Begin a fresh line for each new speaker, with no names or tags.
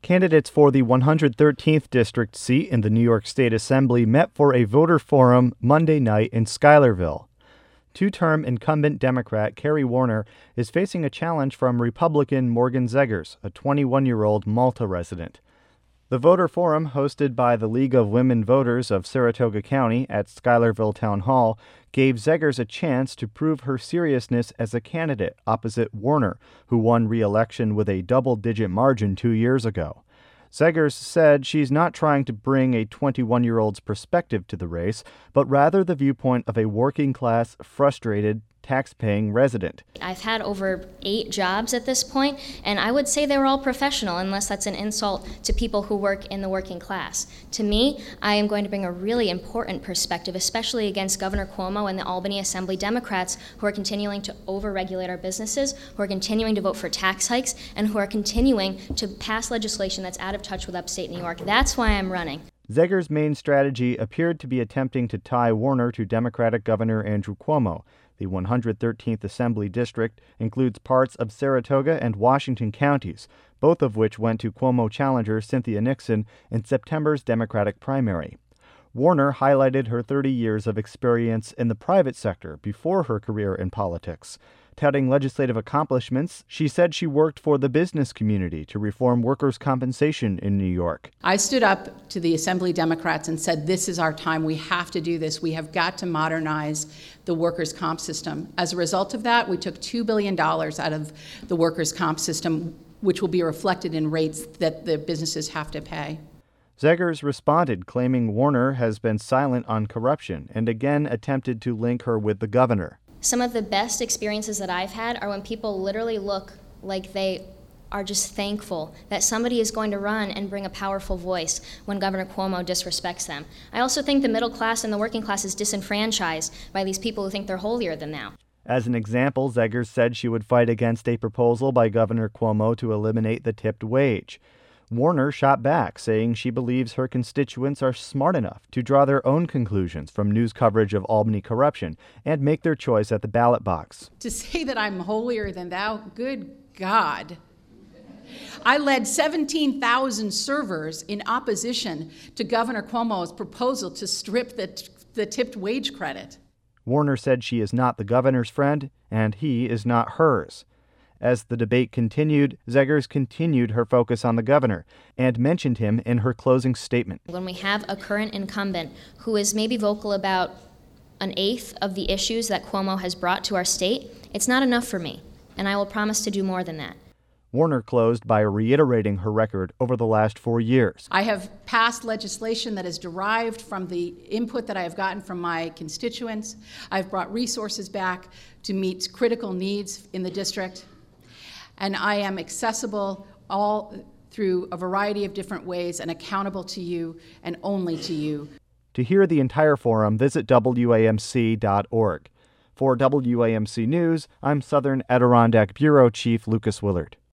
Candidates for the 113th District seat in the New York State Assembly met for a voter forum Monday night in Schuylerville. Two-term incumbent Democrat Kerry Warner is facing a challenge from Republican Morgan Zegers, a 21-year-old Malta resident. The voter forum, hosted by the League of Women Voters of Saratoga County at Schuylerville Town Hall, gave Zegers a chance to prove her seriousness as a candidate opposite Warner, who won re-election with a double-digit margin 2 years ago. Zegers said she's not trying to bring a 21-year-old's perspective to the race, but rather the viewpoint of a working-class, frustrated, tax-paying resident.
I've had over 8 jobs at this point, and I would say they were all professional, unless that's an insult to people who work in the working class. To me, I am going to bring a really important perspective, especially against Governor Cuomo and the Albany Assembly Democrats, who are continuing to overregulate our businesses, who are continuing to vote for tax hikes, and who are continuing to pass legislation that's out of touch with upstate New York. That's why I'm running.
Zegers' main strategy appeared to be attempting to tie Warner to Democratic Governor Andrew Cuomo. The 113th Assembly District includes parts of Saratoga and Washington counties, both of which went to Cuomo challenger Cynthia Nixon in September's Democratic primary. Warner highlighted her 30 years of experience in the private sector before her career in politics. Touting legislative accomplishments, she said she worked for the business community to reform workers' compensation in New York.
I stood up to the Assembly Democrats and said, this is our time. We have to do this. We have got to modernize the workers' comp system. As a result of that, we took $2 billion out of the workers' comp system, which will be reflected in rates that the businesses have to pay.
Zegers responded, claiming Warner has been silent on corruption and again attempted to link her with the governor.
Some of the best experiences that I've had are when people literally look like they are just thankful that somebody is going to run and bring a powerful voice when Governor Cuomo disrespects them. I also think the middle class and the working class is disenfranchised by these people who think they're holier than thou.
As an example, Zegers said she would fight against a proposal by Governor Cuomo to eliminate the tipped wage. Warner shot back, saying she believes her constituents are smart enough to draw their own conclusions from news coverage of Albany corruption and make their choice at the ballot box.
To say that I'm holier than thou, good God. I led 17,000 servers in opposition to Governor Cuomo's proposal to strip the tipped wage credit.
Warner said she is not the governor's friend, and he is not hers. As the debate continued, Zegers continued her focus on the governor and mentioned him in her closing statement.
When we have a current incumbent who is maybe vocal about 1/8 of the issues that Cuomo has brought to our state, it's not enough for me, and I will promise to do more than that.
Warner closed by reiterating her record over the last 4 years.
I have passed legislation that is derived from the input that I have gotten from my constituents. I've brought resources back to meet critical needs in the district. And I am accessible all through a variety of different ways and accountable to you and only to you.
To hear the entire forum, visit WAMC.org. For WAMC News, I'm Southern Adirondack Bureau Chief Lucas Willard.